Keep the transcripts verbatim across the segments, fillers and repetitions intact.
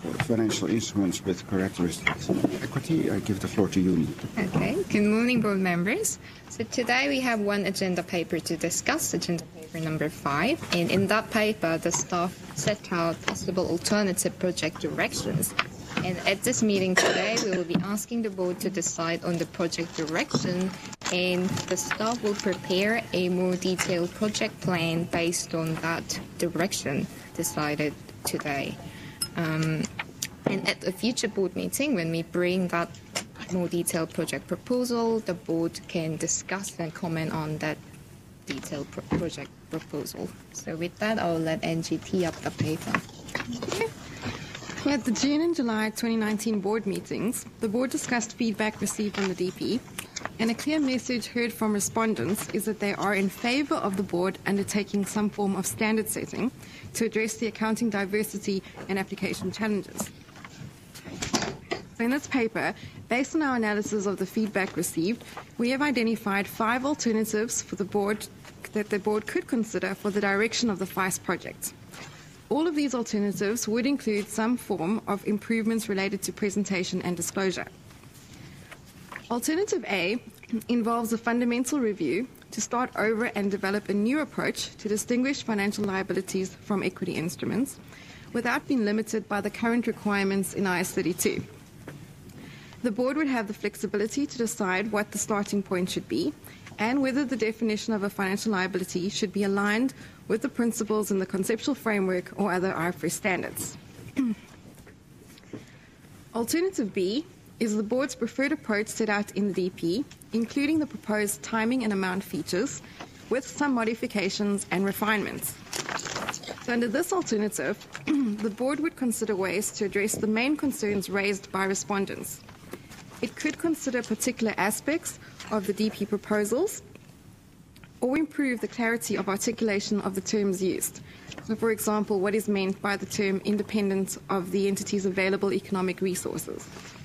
financial instruments with characteristics of equity. I give the floor to you. Okay. Good morning, board members. So today we have one agenda paper to discuss, agenda paper number five. And in that paper, the staff set out possible alternative project directions. And at this meeting today, we will be asking the board to decide on the project direction, and the staff will prepare a more detailed project plan based on that direction decided today. Um, and at a future board meeting, when we bring that more detailed project proposal, the board can discuss and comment on that detailed pro- project proposal. So with that, I'll let Angie tee up the paper. At the June and July twenty nineteen board meetings, the board discussed feedback received on the D P, and a clear message heard from respondents is that they are in favour of the board undertaking some form of standard setting to address the accounting diversity and application challenges. So in this paper, based on our analysis of the feedback received, we have identified five alternatives for the board that the board could consider for the direction of the FICE project. All of these alternatives would include some form of improvements related to presentation and disclosure. Alternative A involves a fundamental review to start over and develop a new approach to distinguish financial liabilities from equity instruments without being limited by the current requirements in I A S thirty-two. The board would have the flexibility to decide what the starting point should be and whether the definition of a financial liability should be aligned with the principles in the conceptual framework or other I F R S standards. Alternative B is the board's preferred approach set out in the D P, including the proposed timing and amount features, with some modifications and refinements. So under this alternative, the board would consider ways to address the main concerns raised by respondents. It could consider particular aspects of the D P proposals or improve the clarity of articulation of the terms used. So, for example, what is meant by the term independent of the entity's available economic resources.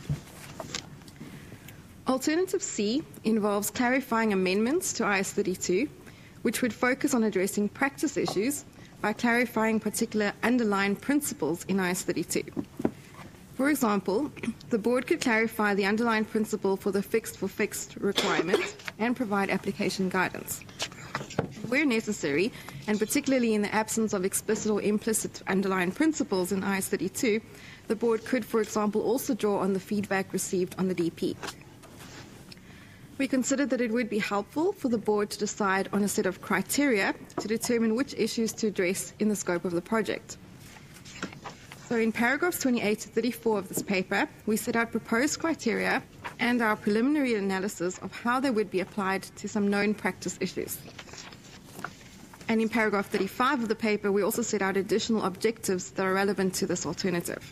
Alternative C involves clarifying amendments to I A S thirty-two, which would focus on addressing practice issues by clarifying particular underlying principles in I A S thirty-two. For example, the board could clarify the underlying principle for the fixed for fixed requirement and provide application guidance. Where necessary, and particularly in the absence of explicit or implicit underlying principles in I A S thirty-two, the board could, for example, also draw on the feedback received on the D P. We considered that it would be helpful for the board to decide on a set of criteria to determine which issues to address in the scope of the project. So in paragraphs twenty-eight to thirty-four of this paper, we set out proposed criteria and our preliminary analysis of how they would be applied to some known practice issues. And in paragraph thirty-five of the paper, we also set out additional objectives that are relevant to this alternative.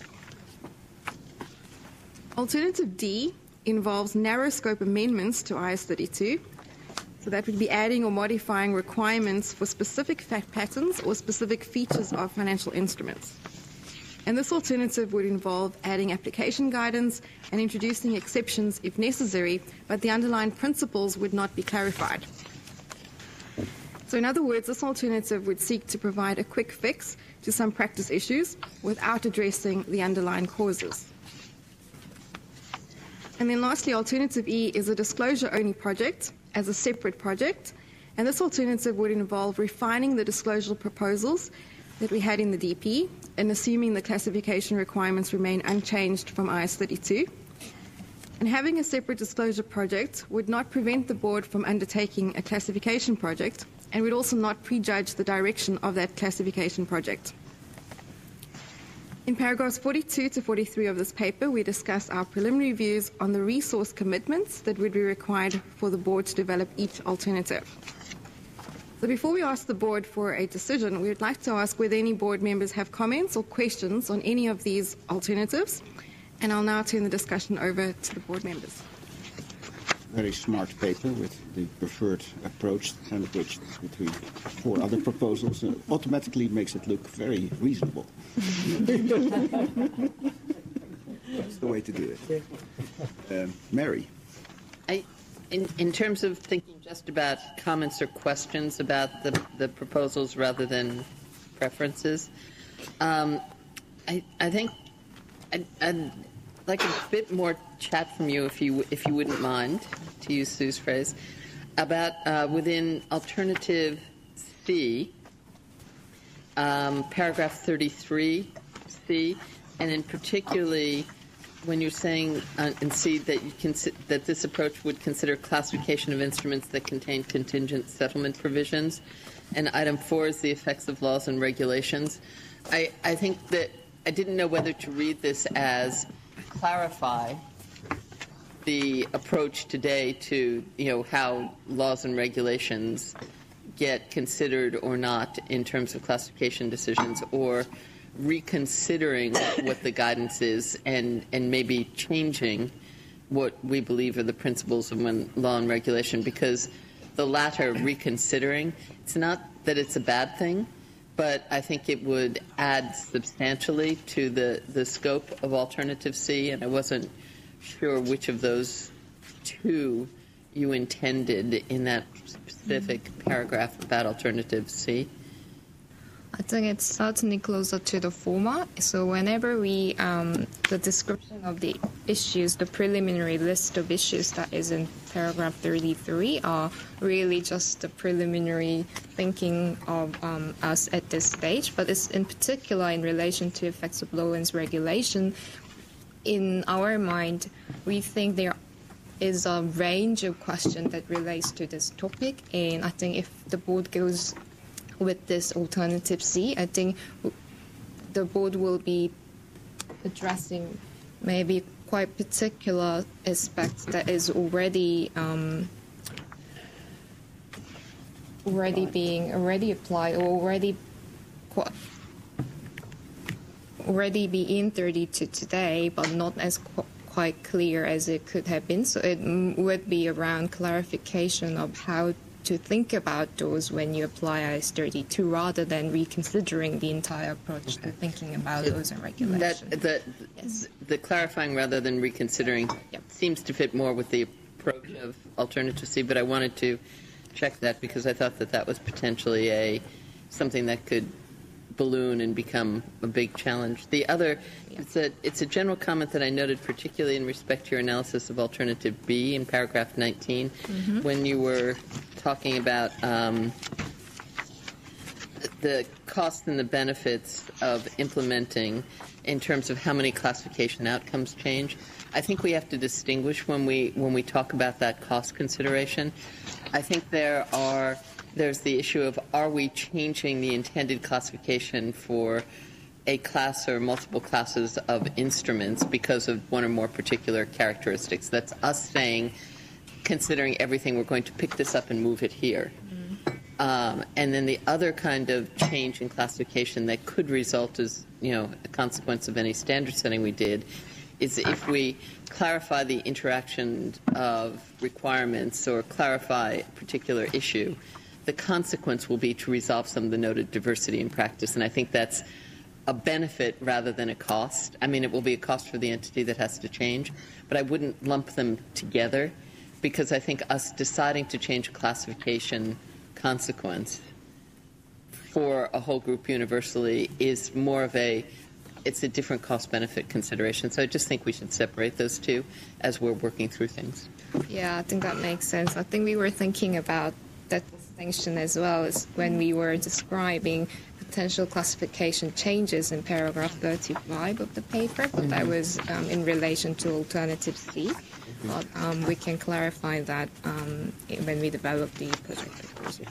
Alternative D involves narrow scope amendments to I A S thirty-two. So that would be adding or modifying requirements for specific fact patterns or specific features of financial instruments. And this alternative would involve adding application guidance and introducing exceptions if necessary, but the underlying principles would not be clarified. So in other words, this alternative would seek to provide a quick fix to some practice issues without addressing the underlying causes. And then lastly, alternative E is a disclosure-only project as a separate project, and this alternative would involve refining the disclosure proposals that we had in the D P and assuming the classification requirements remain unchanged from I A S thirty-two. And having a separate disclosure project would not prevent the board from undertaking a classification project and would also not prejudge the direction of that classification project. In paragraphs forty-two to forty-three of this paper, we discuss our preliminary views on the resource commitments that would be required for the board to develop each alternative. So before we ask the board for a decision, we would like to ask whether any board members have comments or questions on any of these alternatives. And I'll now turn the discussion over to the board members. Very smart paper with the preferred approach sandwiched between four other proposals. Uh, automatically makes it look very reasonable. That's the way to do it. Um, Mary. I, in, in terms of thinking just about comments or questions about the, the proposals rather than preferences, um, I, I think I'd, I'd like a bit more chat from you, if you if you wouldn't mind, to use Sue's phrase, about uh, within alternative C, um, paragraph thirty-three C, and in particularly when you're saying uh, in C that you can that this approach would consider classification of instruments that contain contingent settlement provisions, and item four is the effects of laws and regulations. I, I think that I didn't know whether to read this as clarify the approach today to, you know, how laws and regulations get considered or not in terms of classification decisions, or reconsidering what the guidance is and, and maybe changing what we believe are the principles of when law and regulation, because the latter, reconsidering, it's not that it's a bad thing, but I think it would add substantially to the, the scope of Alternative C, and I wasn't sure which of those two you intended in that specific paragraph about Alternative C. I think it's certainly closer to the former. So whenever we, um, the description of the issues, the preliminary list of issues that is in paragraph thirty-three are really just the preliminary thinking of um, us at this stage, but it's in particular in relation to effects of law and regulation. In our mind, we think there is a range of questions that relates to this topic, and I think if the board goes with this alternative C, I think the board will be addressing maybe quite particular aspects that is already um, already being already applied or already already be in thirty-two today, but not as qu quite clear as it could have been. So it would be around clarification of how to think about those when you apply I S thirty-two, rather than reconsidering the entire approach to thinking about It, those and regulations. That, the, yes. the clarifying rather than reconsidering yep. seems to fit more with the approach of Alternative C, but I wanted to check that because I thought that that was potentially a something that could balloon and become a big challenge. The other, yeah. it's, a, it's a general comment that I noted, particularly in respect to your analysis of Alternative B in paragraph nineteen, mm-hmm. when you were talking about um, the costs and the benefits of implementing in terms of how many classification outcomes change. I think we have to distinguish when we when we talk about that cost consideration. I think there are there's the issue of, are we changing the intended classification for a class or multiple classes of instruments because of one or more particular characteristics? That's us saying, considering everything, we're going to pick this up and move it here. Mm-hmm. um, and then the other kind of change in classification that could result as, you know, a consequence of any standard setting we did is if we clarify the interaction of requirements or clarify a particular issue, the consequence will be to resolve some of the noted diversity in practice. And I think that's a benefit rather than a cost. I mean, it will be a cost for the entity that has to change, but I wouldn't lump them together, because I think us deciding to change a classification consequence for a whole group universally is more of a, it's a different cost-benefit consideration. So I just think we should separate those two as we're working through things. Yeah, I think that makes sense. I think we were thinking about that distinction as well as when we were describing potential classification changes in paragraph thirty-five of the paper, but that was um, in relation to Alternative C. But um, we can clarify that um, when we develop the project proposal.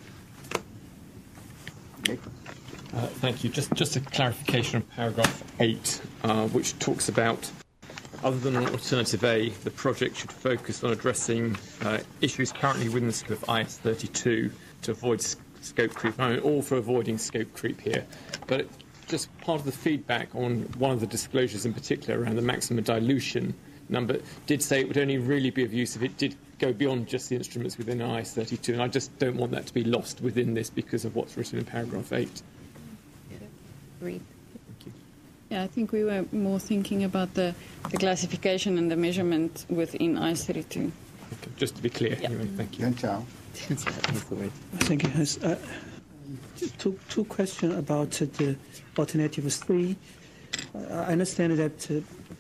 Uh, thank you. Just, just a clarification on paragraph eight, uh, which talks about, other than an alternative A, the project should focus on addressing uh, issues currently within the scope of I S thirty-two to avoid scope creep. I'm all for avoiding scope creep here, but just part of the feedback on one of the disclosures in particular around the maximum dilution number did say it would only really be of use if it did go beyond just the instruments within I S thirty-two, and I just don't want that to be lost within this because of what's written in paragraph eight. Yeah. Agreed. Yeah, I think we were more thinking about the, the classification and the measurement within I S thirty-two. Okay, just to be clear, yeah. anyway, thank you. Thank you, Hans. Uh, two, two questions about uh, the alternative three. Uh, I understand that uh,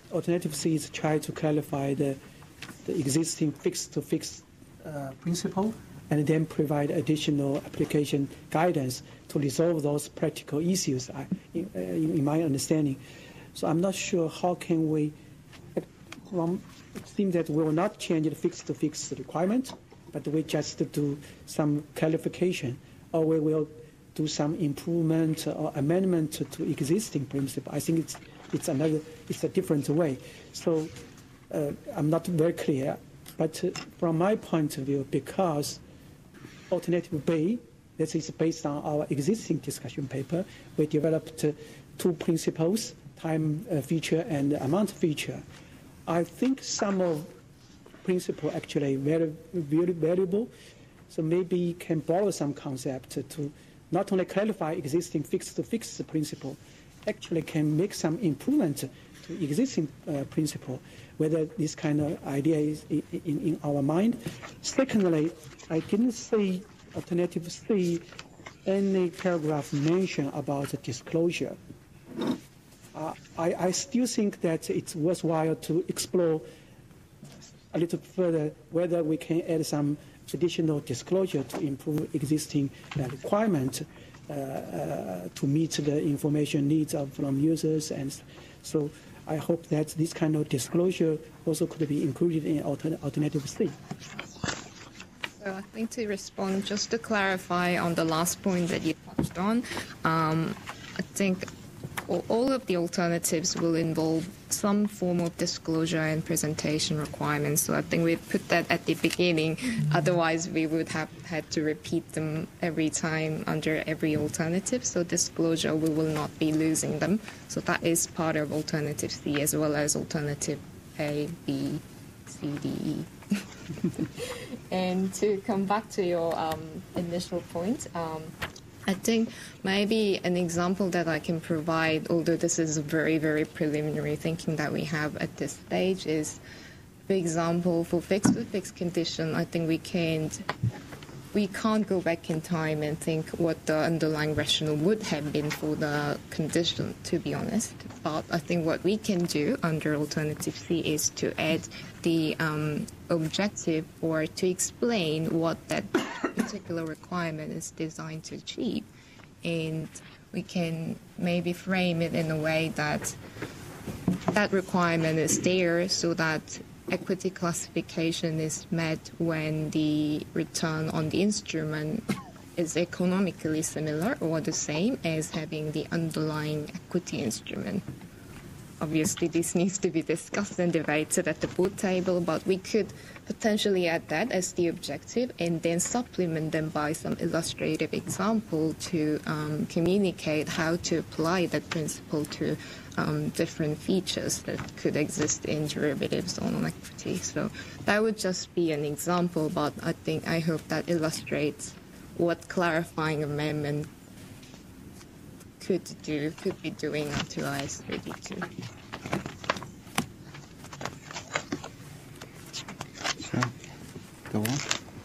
alternative C is try to clarify the, the existing fixed-to-fixed uh, principle and then provide additional application guidance to resolve those practical issues, I, in, uh, in my understanding. So I'm not sure how can we, from, it seems that we will not change the fixed-to-fixed requirement, but we just do some clarification, or we will do some improvement or amendment to, to existing principle. I think it's it's another, it's a different way. So uh, I'm not very clear, but uh, from my point of view, because alternative B, this is based on our existing discussion paper, we developed uh, two principles, time uh, feature and amount feature. I think some of principle actually very, very valuable, so maybe can borrow some concept to not only clarify existing fixed-to-fixed principle, actually can make some improvement to existing uh, principle, whether this kind of idea is in, in, in our mind. Secondly, I didn't see alternative C any paragraph mention about disclosure. Uh, I, I still think that it's worthwhile to explore a little further whether we can add some additional disclosure to improve existing uh, requirement uh, uh, to meet the information needs of from users. And so I hope that this kind of disclosure also could be included in altern alternative C. So I think to respond, just to clarify on the last point that you touched on, um, I think all of the alternatives will involve some form of disclosure and presentation requirements. So I think we put that at the beginning. Otherwise, we would have had to repeat them every time under every alternative. So disclosure, we will not be losing them. So that is part of alternative C as well as alternative A, B, C, D, E. And to come back to your um, initial point, um, I think maybe an example that I can provide, although this is very, very preliminary thinking that we have at this stage, is, for example, for fixed with fixed condition, I think we can't, we can't go back in time and think what the underlying rationale would have been for the condition, to be honest. But I think what we can do under alternative C is to add the um, objective or to explain what that particular requirement is designed to achieve. And we can maybe frame it in a way that that requirement is there so that equity classification is met when the return on the instrument is economically similar or the same as having the underlying equity instrument. Obviously, this needs to be discussed and debated at the board table, but we could potentially add that as the objective and then supplement them by some illustrative example to um, communicate how to apply that principle to um, different features that could exist in derivatives on equity. So that would just be an example, but I think I hope that illustrates what clarifying amendment could do, could be doing to I S thirty-two. So, go on.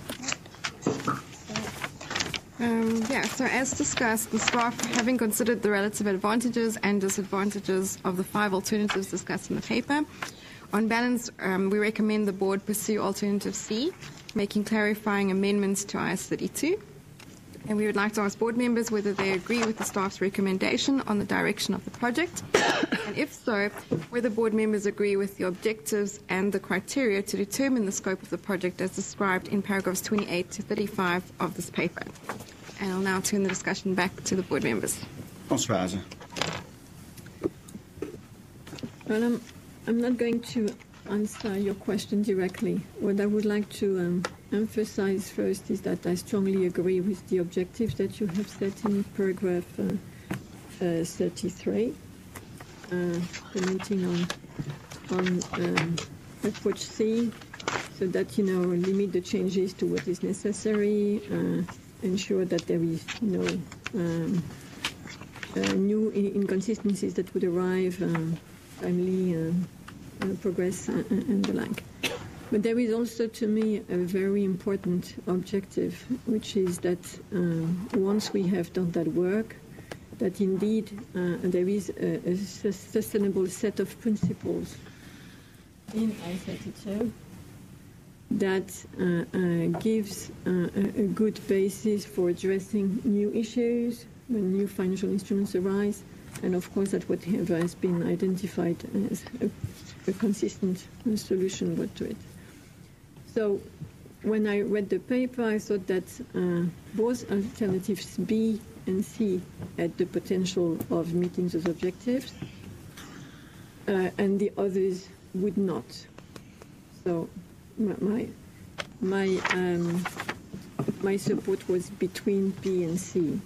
Um, yeah, so as discussed, the staff, having considered the relative advantages and disadvantages of the five alternatives discussed in the paper, on balance, um, we recommend the board pursue alternative C, making clarifying amendments to I S thirty-two. And we would like to ask board members whether they agree with the staff's recommendation on the direction of the project, and if so, whether board members agree with the objectives and the criteria to determine the scope of the project as described in paragraphs twenty-eight to thirty-five of this paper. And I'll now turn the discussion back to the board members. Françoise. Well, I'm, I'm not going to answer your question directly. What I would like to um, emphasize first is that I strongly agree with the objectives that you have set in paragraph uh, uh, thirty-three, uh, commenting on, on um, approach C, so that, you know, limit the changes to what is necessary, uh, ensure that there is no um, uh, new inconsistencies that would arrive, um, timely um, uh, progress and, and the like. But there is also, to me, a very important objective, which is that um, once we have done that work, that indeed uh, there is a, a sustainable set of principles in I thirty-two that uh, uh, gives uh, a, a good basis for addressing new issues when new financial instruments arise, and of course that whatever has been identified as a, a consistent solution would to it. So when I read the paper, I thought that uh, both alternatives B and C had the potential of meeting those objectives, uh, and the others would not. So my my um, my support was between B and C.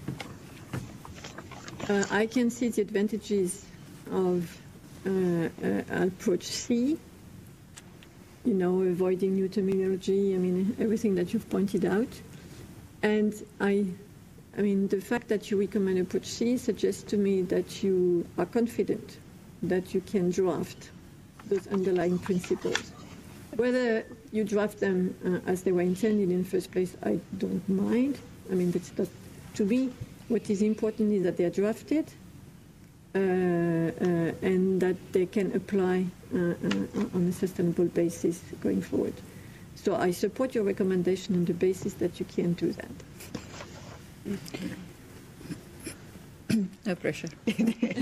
Uh, I can see the advantages of uh, uh, approach C. You know, avoiding new terminology. I mean, everything that you've pointed out, and I. I mean, the fact that you recommend approach C suggests to me that you are confident that you can draft those underlying principles. Whether you draft them uh, as they were intended in the first place, I don't mind. I mean, that's not to me. What is important is that they are drafted uh, uh, and that they can apply uh, uh, on a sustainable basis going forward. So I support your recommendation on the basis that you can do that. No pressure. Uh,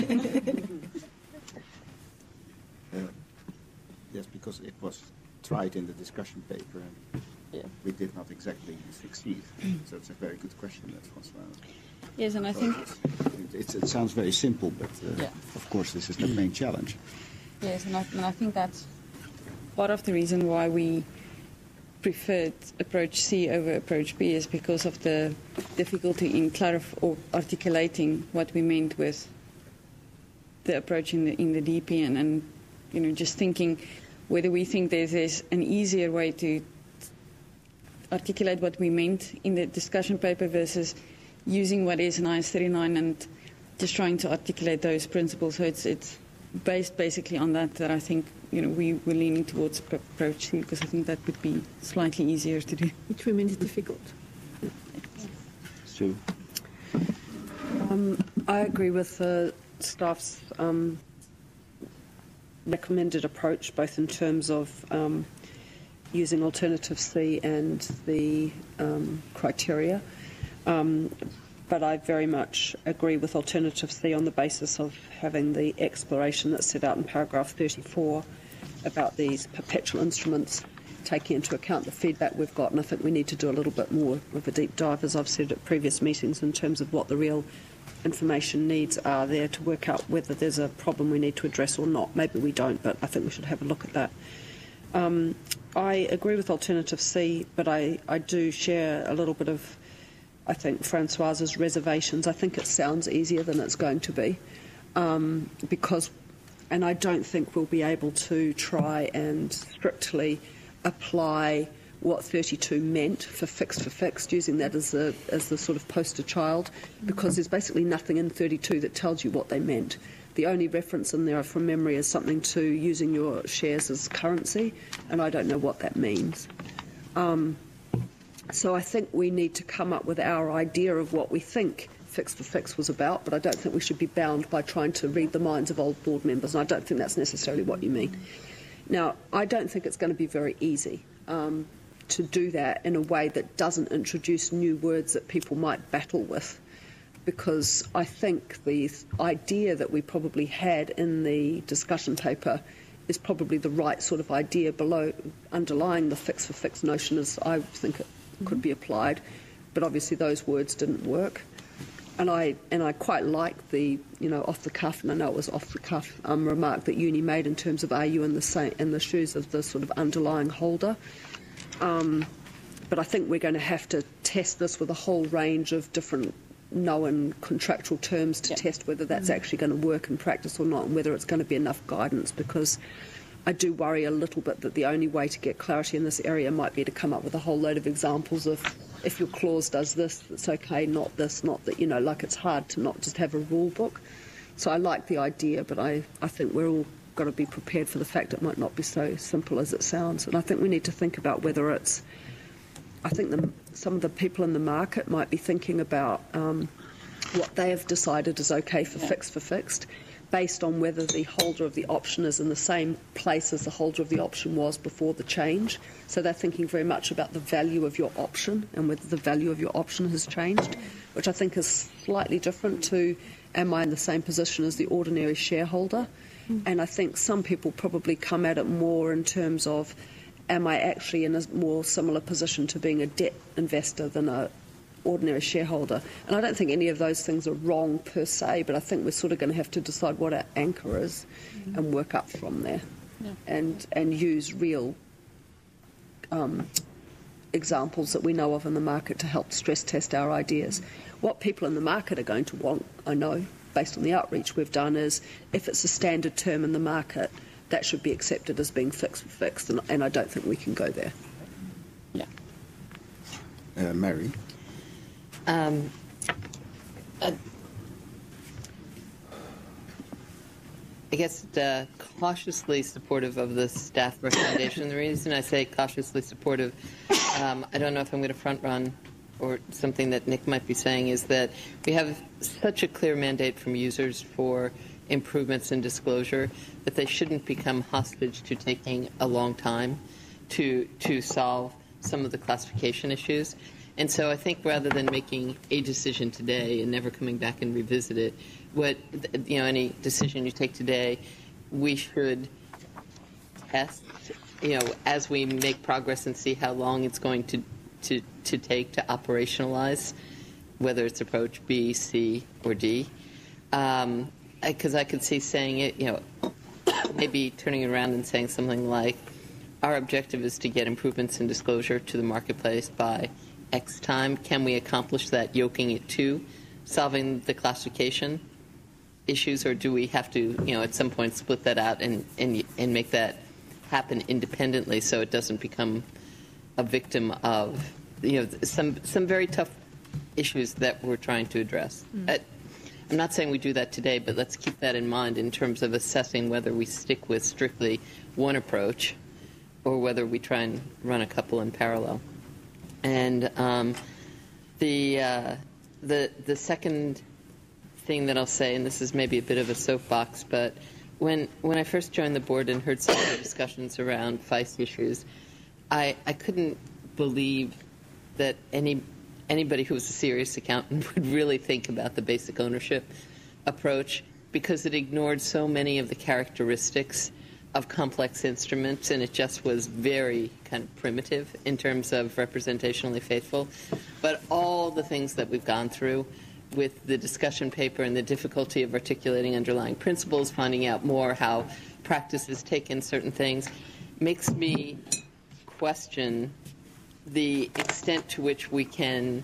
yes, because it was tried in the discussion paper and Yeah. we did not exactly succeed. So it's a very good question, that François. Yes, and I think It, it's, it sounds very simple, but uh, Yeah. of course this is the main challenge. yes, and I, and I think that's part of the reason why we preferred approach C over approach B is because of the difficulty in clarif- or articulating what we meant with the approach in the in the D P N, and you know, just thinking whether we think there's, there's an easier way to articulate what we meant in the discussion paper versus using what is in I S thirty-nine and just trying to articulate those principles. So it's it's based basically on that that I think, you know, we we're leaning towards approach C because I think that would be slightly easier to do. It remains difficult. Sue? Um, I agree with the staff's um, recommended approach, both in terms of um, using alternative C and the um, criteria. Um, but I very much agree with alternative C on the basis of having the exploration that's set out in paragraph thirty-four about these perpetual instruments, taking into account the feedback we've got. And I think we need to do a little bit more of a deep dive, as I've said at previous meetings, in terms of what the real information needs are there to work out whether there's a problem we need to address or not. Maybe we don't, but I think we should have a look at that. Um, I agree with alternative C, but I, I do share a little bit of, I think, Francoise's reservations. I think it sounds easier than it's going to be, um, because, and I don't think we'll be able to try and strictly apply what thirty-two meant for fixed for fixed, using that as the, as the sort of poster child, because there's basically nothing in thirty-two that tells you what they meant. The only reference in there from memory is something to using your shares as currency, and I don't know what that means. Um, so I think we need to come up with our idea of what we think fixed for fixed was about, but I don't think we should be bound by trying to read the minds of old board members, and I don't think that's necessarily what you mean. Now, I don't think it's going to be very easy um, to do that in a way that doesn't introduce new words that people might battle with, because I think the idea that we probably had in the discussion paper is probably the right sort of idea below underlying the fix for fix notion, as I think it could be applied, but obviously those words didn't work. And I and I quite like the, you know, off the cuff, and I know it was off the cuff um, remark that Uni made in terms of, are you in the same in the shoes of the sort of underlying holder? Um, but I think we're going to have to test this with a whole range of different known contractual terms to Yep. test whether that's actually going to work in practice or not, and whether it's going to be enough guidance, because I do worry a little bit that the only way to get clarity in this area might be to come up with a whole load of examples of, if your clause does this, it's okay, not this, not that, you know, like it's hard to not just have a rule book. So I like the idea, but I, I think we're all got to be prepared for the fact it might not be so simple as it sounds. And I think we need to think about whether it's, I think the, some of the people in the market might be thinking about um, what they have decided is okay for fixed for fixed. based on whether the holder of the option is in the same place as the holder of the option was before the change. So they're thinking very much about the value of your option and whether the value of your option has changed, which I think is slightly different to, am I in the same position as the ordinary shareholder? Mm. And I think some people probably come at it more in terms of, am I actually in a more similar position to being a debt investor than a ordinary shareholder? And I don't think any of those things are wrong per se, but I think we're sort of going to have to decide what our anchor is mm-hmm. and work up from there yeah. and and use real um, examples that we know of in the market to help stress test our ideas. What people in the market are going to want, I know, based on the outreach we've done, is if it's a standard term in the market, that should be accepted as being fixed for fixed, and, and I don't think we can go there. Yeah. Uh, Mary? Um, uh, I guess uh, cautiously supportive of the staff recommendation. The reason I say cautiously supportive, um, I don't know if I'm going to front run or something that Nick might be saying, is that we have such a clear mandate from users for improvements in disclosure that they shouldn't become hostage to taking a long time to to solve some of the classification issues. And so I think rather than making a decision today and never coming back and revisit it, what, you know, any decision you take today, we should test, you know, as we make progress and see how long it's going to, to, to take to operationalize, whether it's approach B, C, or D. Um, because I could see saying it, you know, maybe turning it around and saying something like, our objective is to get improvements in disclosure to the marketplace by X time. Can we accomplish that yoking it to solving the classification issues, or do we have to, you know, at some point split that out and, and, and make that happen independently so it doesn't become a victim of, you know, some, some very tough issues that we're trying to address. Mm. I, I'm not saying we do that today, but let's keep that in mind in terms of assessing whether we stick with strictly one approach or whether we try and run a couple in parallel. And um, the, uh, the the second thing that I'll say, and this is maybe a bit of a soapbox, but when when I first joined the board and heard some of the discussions around F I C E issues, I, I couldn't believe that any anybody who was a serious accountant would really think about the basic ownership approach, because it ignored so many of the characteristics of complex instruments, and it just was very kind of primitive in terms of representationally faithful. But all the things that we've gone through with the discussion paper and the difficulty of articulating underlying principles, finding out more how practices take in certain things, makes me question the extent to which we can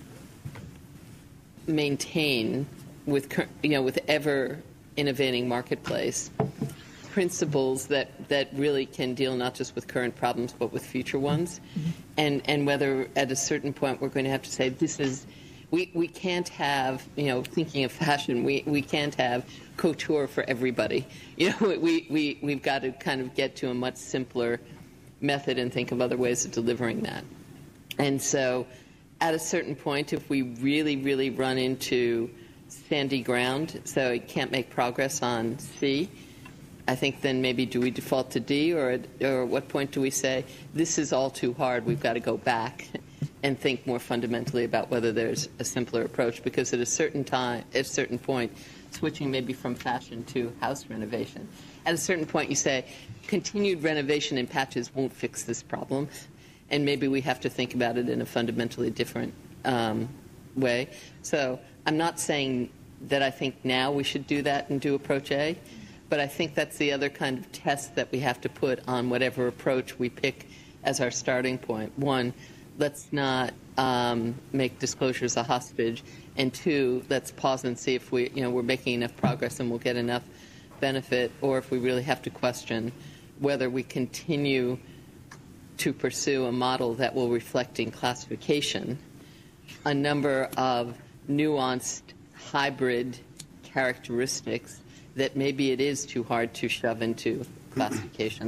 maintain with, you know, with ever innovating marketplace principles that, that really can deal not just with current problems but with future ones, mm-hmm. and and whether at a certain point we're going to have to say this is we, we can't have, you know, thinking of fashion, we, we can't have couture for everybody. You know, we, we, we've got to kind of get to a much simpler method and think of other ways of delivering that. And so at a certain point, if we really, really run into sandy ground, so it can't make progress on C, I think then maybe do we default to D, or, or at what point do we say, this is all too hard, we've got to go back and think more fundamentally about whether there's a simpler approach, because at a certain time, at a certain point, switching maybe from fashion to house renovation, at a certain point you say, continued renovation in patches won't fix this problem, and maybe we have to think about it in a fundamentally different um, way. So I'm not saying that I think now we should do that and do approach A, but I think that's the other kind of test that we have to put on whatever approach we pick as our starting point. One, let's not um, make disclosures a hostage, and two, let's pause and see if we, you know, we're making enough progress and we'll get enough benefit, or if we really have to question whether we continue to pursue a model that will reflect in classification a number of nuanced hybrid characteristics that maybe it is too hard to shove into classification.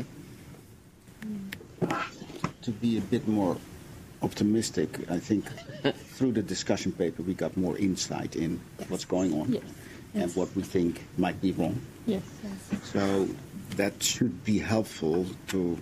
To be a bit more optimistic, I think through the discussion paper we got more insight in what's going on. Yes. and what we think might be wrong. Yes. So that should be helpful to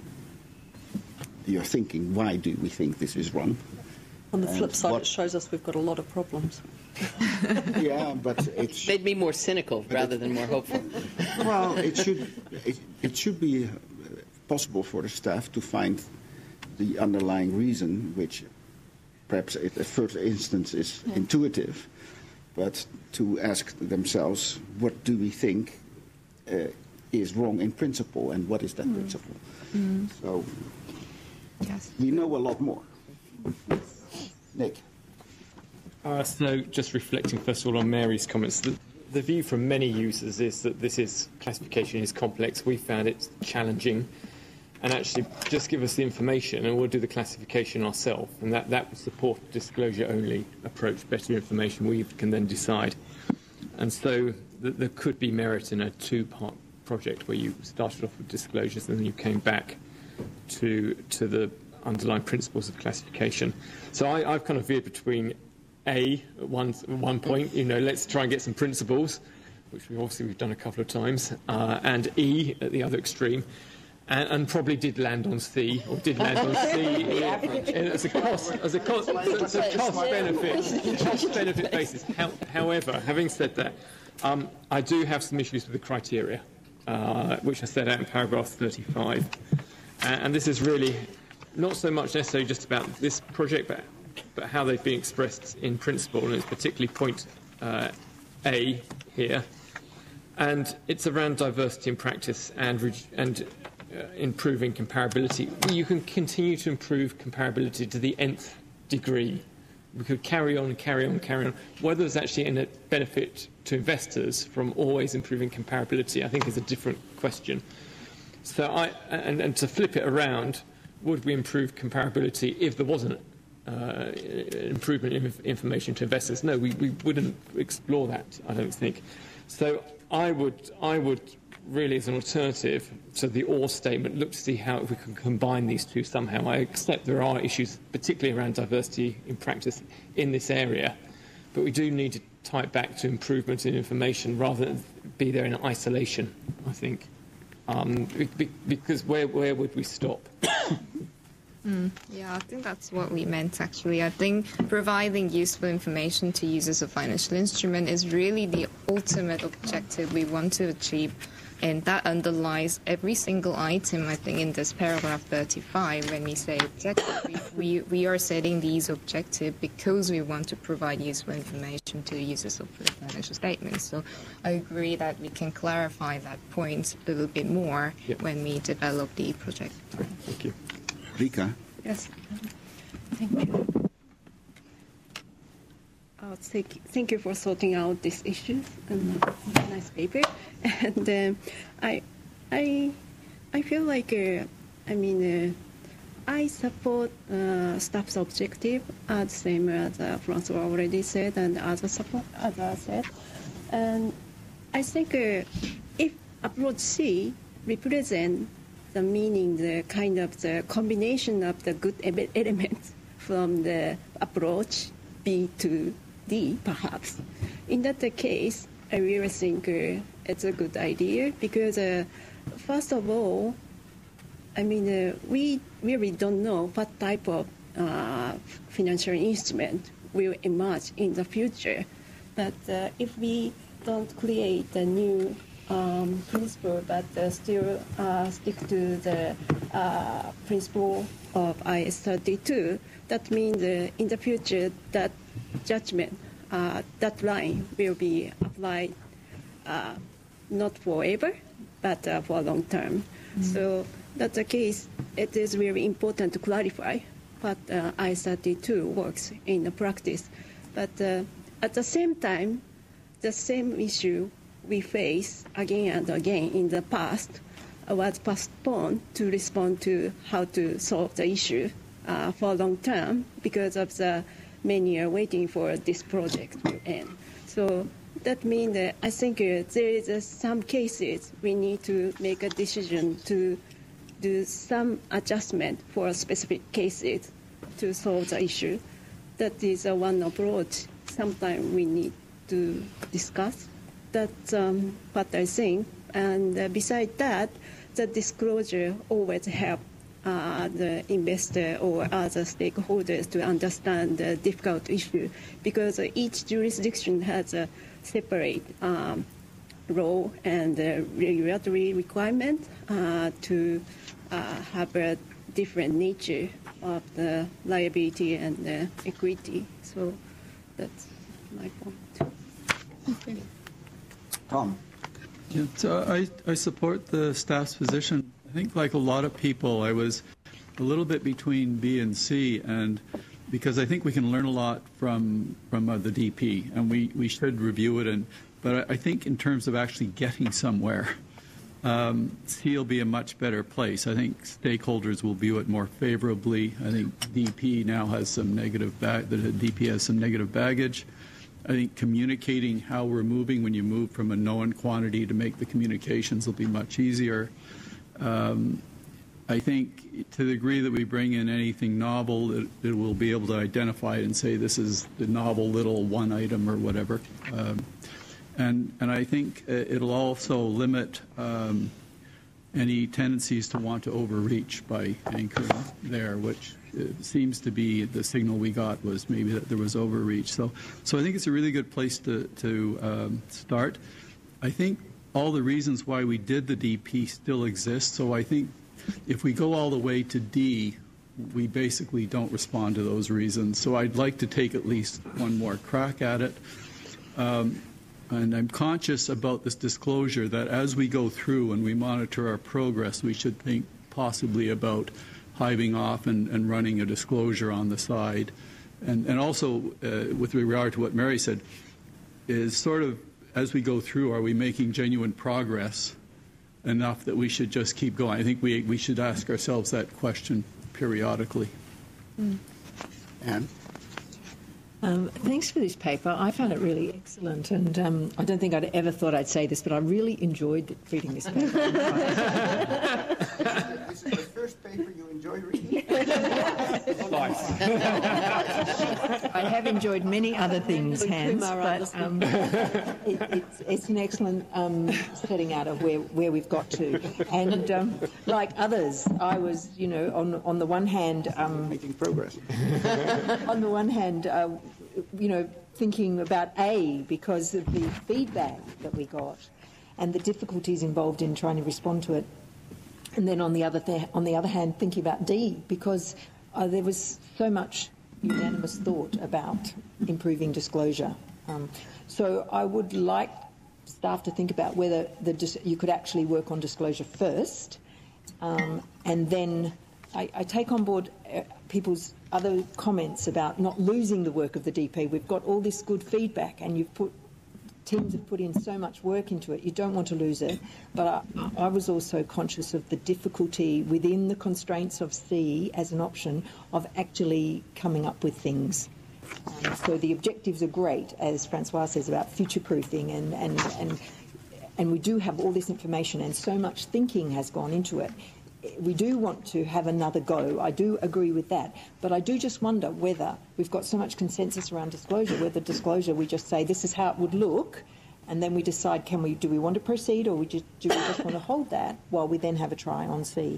your thinking. Why do we think this is wrong? On the flip And side, what- it shows us we've got a lot of problems. Yeah, but it's Made me more cynical rather than more hopeful. well, it should it, it should be uh, possible for the staff to find the underlying reason, which perhaps at the first instance is intuitive, but to ask themselves, what do we think uh, is wrong in principle, and what is that principle? So Yes. we know a lot more. Nick. Uh, so, just reflecting first of all on Mary's comments, the, the view from many users is that this is classification is complex. We found it challenging, and actually just give us the information, and we'll do the classification ourselves. And that that would support a disclosure-only approach. Better information, we can then decide. And so, th- there could be merit in a two-part project where you started off with disclosures and then you came back to to the underlying principles of classification. So, I, I've kind of veered between A at one, at one point, you know, let's try and get some principles, which we obviously we've done a couple of times, uh, and E at the other extreme, and, and probably did land on C, or did land on C yeah, as a cost, as a cost, as a cost benefit, cost benefit basis. How, however, having said that, um, I do have some issues with the criteria, uh, which I set out in paragraph thirty-five, and, and this is really not so much necessarily just about this project, but but how they've been expressed in principle, and it's particularly point uh, A here. And it's around diversity in practice and, re- and uh, improving comparability. You can continue to improve comparability to the nth degree. We could carry on and carry on and carry on. Whether there's actually a benefit to investors from always improving comparability, I think, is a different question. So, I, and, and to flip it around, would we improve comparability if there wasn't Uh, improvement in information to investors? No, we, we wouldn't explore that, I don't think. So I would, I would really, as an alternative to the or statement, look to see how we can combine these two somehow. I accept there are issues, particularly around diversity in practice in this area, but we do need to tie it back to improvement in information rather than be there in isolation, I think. Um, be, because where, where would we stop? Mm, yeah, I think that's what we meant, actually. I think providing useful information to users of financial instrument is really the ultimate objective we want to achieve, and that underlies every single item, I think, in this paragraph thirty-five. When we say objective, we, we, we are setting these objectives because we want to provide useful information to users of the financial statements. So I agree that we can clarify that point a little bit more Yep. when we develop the project. Thank you. Rika. Yes. Thank you. Uh, thank, thank you for sorting out these issues and uh, nice paper. And uh, I, I, I feel like uh, I mean uh, I support uh, staff's objective as same as uh, Francois already said and others support others said, and I think uh, if approach C represents the meaning, the kind of the combination of the good e- elements from the approach B to D, perhaps. In that case, I really think uh, it's a good idea because, uh, first of all, I mean, uh, we really don't know what type of uh, financial instrument will emerge in the future. But uh, if we don't create a new Um, principle, but uh, still uh, stick to the uh, principle of I S thirty-two. That means uh, in the future that judgment, uh, that line will be applied uh, not forever, but uh, for a long term. Mm-hmm. So that's the case. It is really important to clarify what uh, I S thirty-two works in the practice. But uh, at the same time, the same issue we face again and again in the past uh, was postponed to respond to how to solve the issue uh, for long term because of the many are waiting for this project to end. So that means that I think uh, there is uh, some cases we need to make a decision to do some adjustment for specific cases to solve the issue. That is uh, one approach sometimes we need to discuss. that's um, what I think. And uh, beside that, the disclosure always help uh, the investor or other stakeholders to understand the difficult issue, because uh, each jurisdiction has a separate um, law and uh, regulatory requirement uh, to uh, have a different nature of the liability and the equity. So that's my point. Okay. Tom. Yeah, so I, I support the staff's position. I think, like a lot of people, I was a little bit between B and C, and because I think we can learn a lot from from uh, the D P, and we, we should review it. And but I, I think in terms of actually getting somewhere, um, C will be a much better place. I think stakeholders will view it more favorably. I think D P now has some negative bag. The D P has some negative baggage. I think communicating how we're moving when you move from a known quantity to make the communications will be much easier. Um, I think to the degree that we bring in anything novel, it, it will be able to identify it and say this is the novel little one item or whatever. Um, and, and I think it'll also limit um, any tendencies to want to overreach by anchoring there, which it seems to be the signal we got was maybe that there was overreach. So, so I think it's a really good place to, to um, start. I think all the reasons why we did the D P still exist. So I think if we go all the way to D, we basically don't respond to those reasons. So I'd like to take at least one more crack at it. Um, and I'm conscious about this disclosure that as we go through and we monitor our progress, we should think possibly about hiving off and, and running a disclosure on the side. And, and also, uh, with regard to what Mary said, is sort of, as we go through, are we making genuine progress enough that we should just keep going? I think we, we should ask ourselves that question periodically. Mm. Anne? Um, thanks for this paper. I found it really excellent, and um, I don't think I'd ever thought I'd say this, but I really enjoyed reading this paper. This is the first paper you enjoy reading? I have enjoyed many other things, Hans, but um, it, it's, it's an excellent um, setting out of where, where we've got to. And um, like others, I was, you know, on on the one hand, um, making progress. on the one hand, uh, you know, thinking about A because of the feedback that we got and the difficulties involved in trying to respond to it. And then on the other th- on the other hand, thinking about D because uh, there was so much unanimous thought about improving disclosure. Um, so I would like staff to think about whether the dis- you could actually work on disclosure first, um, and then I, I take on board uh, people's other comments about not losing the work of the D P. We've got all this good feedback, and you've put teams have put in so much work into it. You don't want to lose it. But I, I was also conscious of the difficulty within the constraints of C as an option of actually coming up with things. Um, so the objectives are great, as Francois says, about future-proofing, and, and, and, and we do have all this information, and so much thinking has gone into it. We do want to have another go. I do agree with that. But I do just wonder whether we've got so much consensus around disclosure, whether disclosure we just say this is how it would look, and then we decide can we do we want to proceed or we just, do we just want to hold that while we then have a try on C.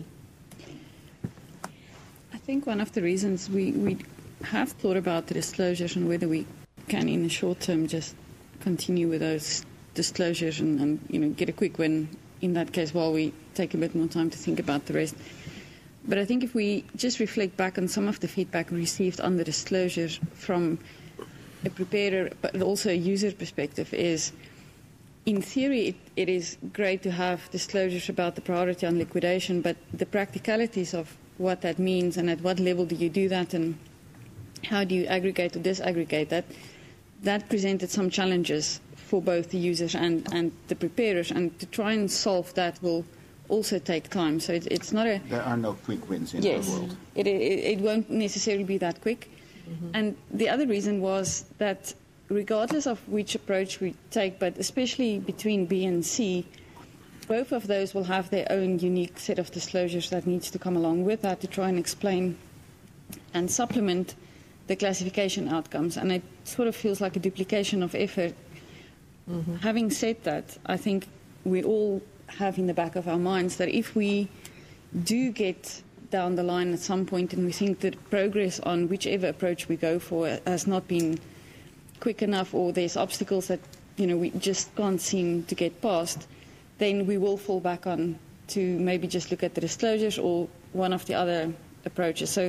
I think one of the reasons we, we have thought about the disclosures and whether we can in the short term just continue with those disclosures and, and you know get a quick win in that case while we take a bit more time to think about the rest. But I think if we just reflect back on some of the feedback we received on the disclosures from a preparer but also a user perspective is, in theory, it, it is great to have disclosures about the priority on liquidation, but the practicalities of what that means and at what level do you do that and how do you aggregate or disaggregate that, that presented some challenges for both the users and, and the preparers, and to try and solve that will also take time. So it, it's not a... There are no quick wins in yes, the world. It, it, it won't necessarily be that quick. Mm-hmm. And the other reason was that regardless of which approach we take, but especially between B and C, both of those will have their own unique set of disclosures that needs to come along with that to try and explain and supplement the classification outcomes. And it sort of feels like a duplication of effort Mm-hmm. Having said that, I think we all have in the back of our minds that if we do get down the line at some point and we think that progress on whichever approach we go for has not been quick enough, or there's obstacles that, you know, we just can't seem to get past, then we will fall back on to maybe just look at the disclosures or one of the other approaches. So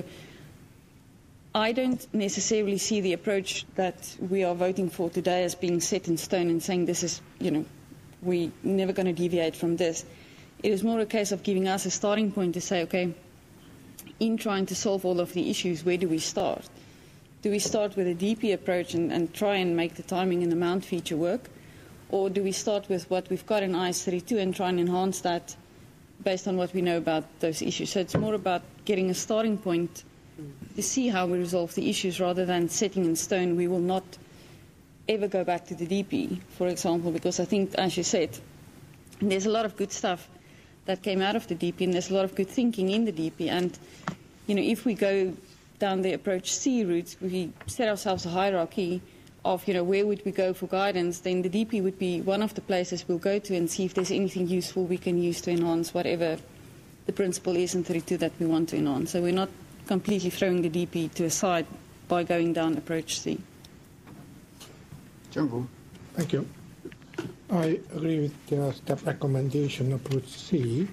I don't necessarily see the approach that we are voting for today as being set in stone and saying this is, you know, we're never going to deviate from this. It is more a case of giving us a starting point to say, okay, in trying to solve all of the issues, where do we start? Do we start with a D P approach and, and try and make the timing and the mount feature work? Or do we start with what we've got in I S thirty-two and try and enhance that based on what we know about those issues? So it's more about getting a starting point to see how we resolve the issues rather than setting in stone we will not ever go back to the D P, for example, because I think, as you said, there's a lot of good stuff that came out of the D P and there's a lot of good thinking in the D P. And, you know, if we go down the approach C route, we set ourselves a hierarchy of, you know, where would we go for guidance, then the D P would be one of the places we'll go to and see if there's anything useful we can use to enhance whatever the principle is in thirty-two that we want to enhance. So we're not completely throwing the D P to a side by going down approach C. Jungle. Thank you. I agree with the step recommendation approach C,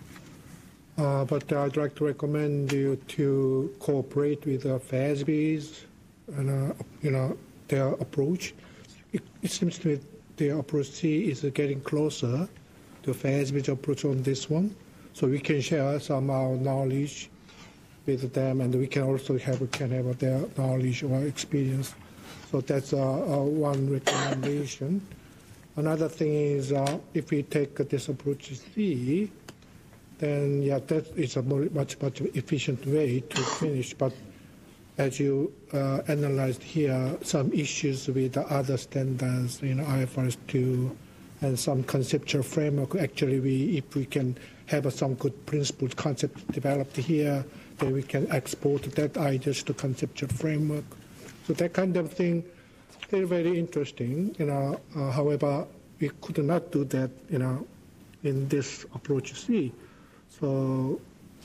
uh, but I'd like to recommend you to cooperate with the F A S B's, and uh, you know, their approach. It, it seems to me their approach C is getting closer to F A S B's approach on this one, so we can share some of our knowledge with them, and we can also have can have their knowledge or experience. So that's uh, uh, one recommendation. Another thing is, uh, if we take this approach C, then yeah, that is a more, much much efficient way to finish. But as you uh, analyzed here, some issues with the other standards, you know, I F R S two, and some conceptual framework. Actually, we if we can have uh, some good principles concept developed here, then we can export that ideas to conceptual framework. So that kind of thing, very, very interesting. You know, uh, however, we could not do that, you know, in this approach C. So,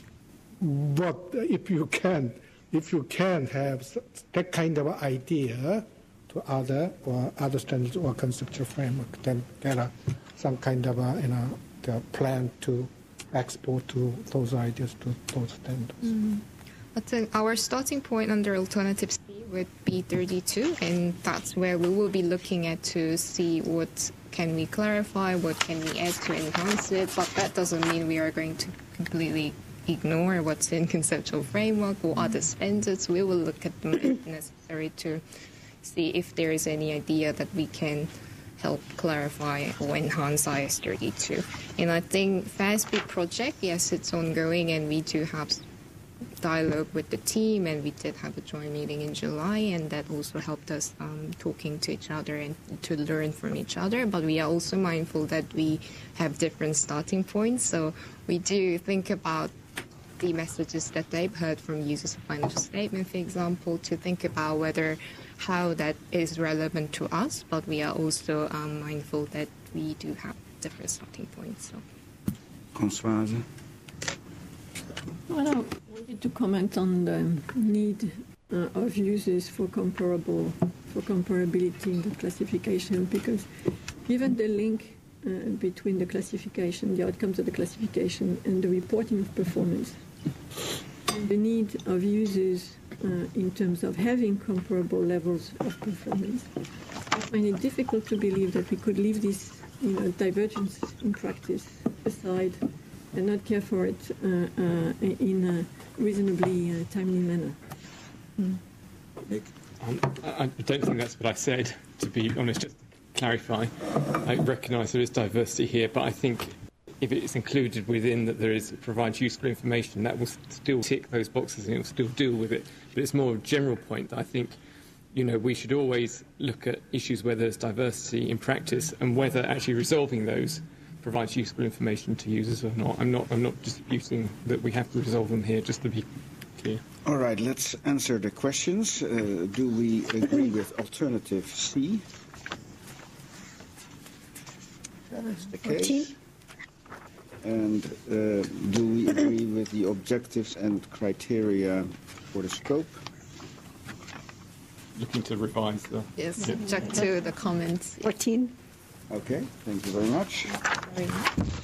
what if you can, if you can have that kind of idea to other or other standards or conceptual framework, then there are some kind of a, you know, the plan to export to those ideas to those standards. Mm-hmm. I think our starting point under alternative C would be thirty-two, and that's where we will be looking at to see what can we clarify, what can we add to enhance it, but that doesn't mean we are going to completely ignore what's in conceptual framework or mm-hmm. other standards. We will look at them if necessary to see if there is any idea that we can help clarify or enhance I S thirty-two. And I think F A S B project, yes, it's ongoing, and we do have dialogue with the team, and we did have a joint meeting in July, and that also helped us um, talking to each other and to learn from each other. But we are also mindful that we have different starting points, so we do think about the messages that they've heard from users of financial statement, for example, to think about whether how that is relevant to us, but we are also um, mindful that we do have different starting points. So. Françoise? Well, I wanted to comment on the need uh, of users for comparable, for comparability in the classification, because given the link uh, between the classification, the outcomes of the classification, and the reporting of performance, and the need of users uh, in terms of having comparable levels of performance, I find it difficult to believe that we could leave this, you know, divergence in practice aside and not care for it uh, uh, in a reasonably uh, timely manner. Mm. Um, I, I don't think that's what I said, to be honest, just to clarify. I recognise there is diversity here, but I think if it's included within that there is provides useful information, that will still tick those boxes and it will still deal with it. But it's more a general point that I think, you know, we should always look at issues where there's diversity in practice and whether actually resolving those provides useful information to users or not. I'm not I'm not disputing that we have to resolve them here, just to be clear. All right, let's answer the questions. Uh, do we agree with alternative C? That's the case. And uh, do we agree with the objectives and criteria for the scope? Looking to revise the... Yes, Yeah. subject to the comments. fourteen. Okay, thank you very much. Very much.